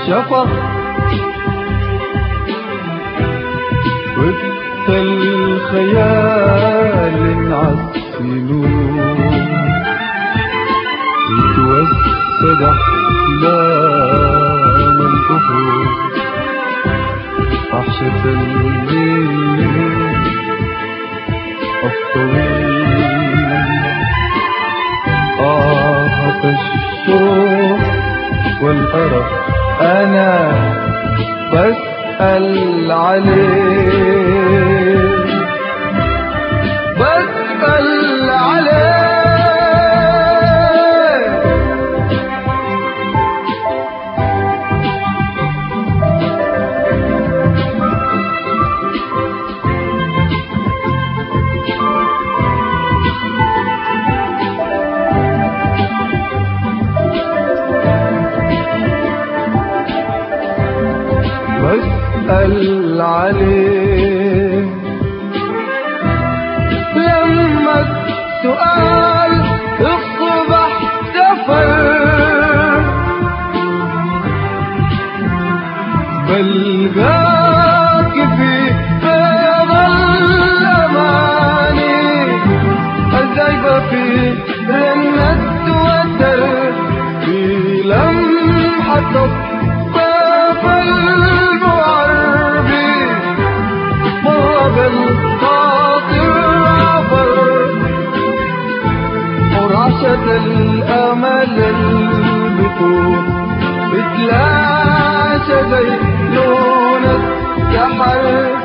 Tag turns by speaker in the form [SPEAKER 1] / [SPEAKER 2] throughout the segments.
[SPEAKER 1] الشفق وسط الخيال عالسنون يتوسد أحلام الأفق وحشة الليل الطويل آهة الشوق والأرق أنا بسأل عليه بسأل عليه بسأل عليه لما السؤال الصبح دفر بلقاك في بيض الأماني الزايبة في رنة وتر في لمحة الطرف المعربي طاب الخاطر عبر ورعشة الأمل البطول بتلاشى زي لون السحر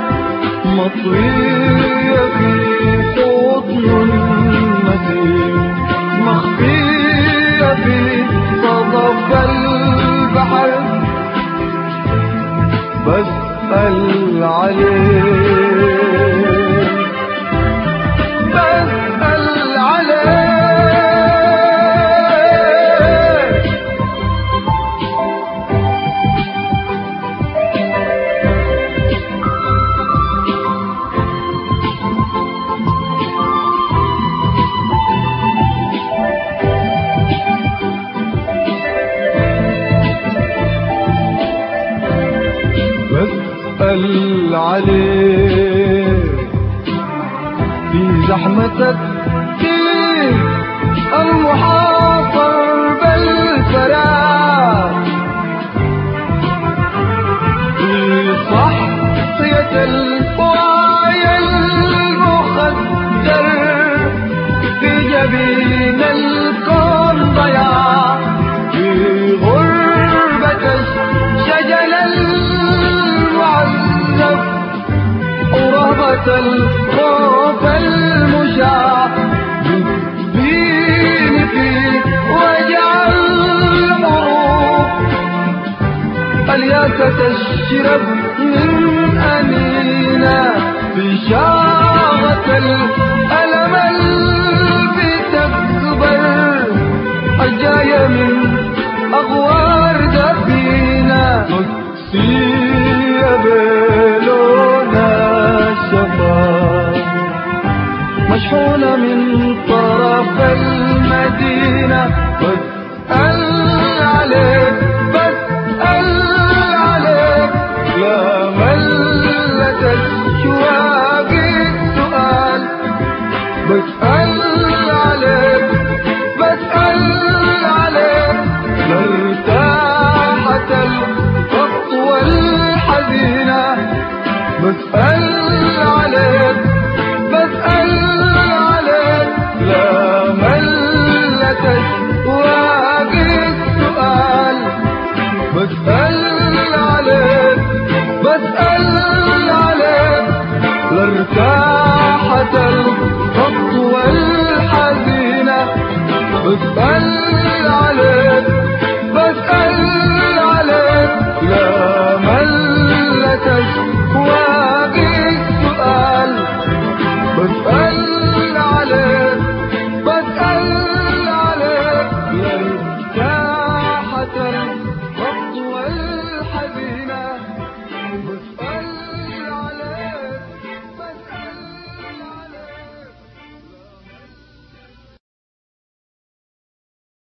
[SPEAKER 1] مطوية في حضن النسيم مخفية في صدف البحر بسأل عليه بسأل عليه بسأل عليه في زحمة الدين المحاصر بالفراغ في صحية الوعي المخدر في جبين الكون ضياع في غربة الشجن ورهبة الخوف المشاع بين في وجع المروق الياس تشرب من أنينا في شاغة الألم اللي تكبر الجاية من أغوار دفينا مكسية بلونا الشفاء مشحونة من طرف المدينة بسأل عليك بسأل عليك لا ملت الشواق السؤال بسأل عليك بسأل عليك لارتاحت الخطوة الحزينة بسأل عليك بسأل عليك لا ملت الشواق السؤال بسأل عليك بسأل عليك لارتاحت الخطوة الحزينة بسأل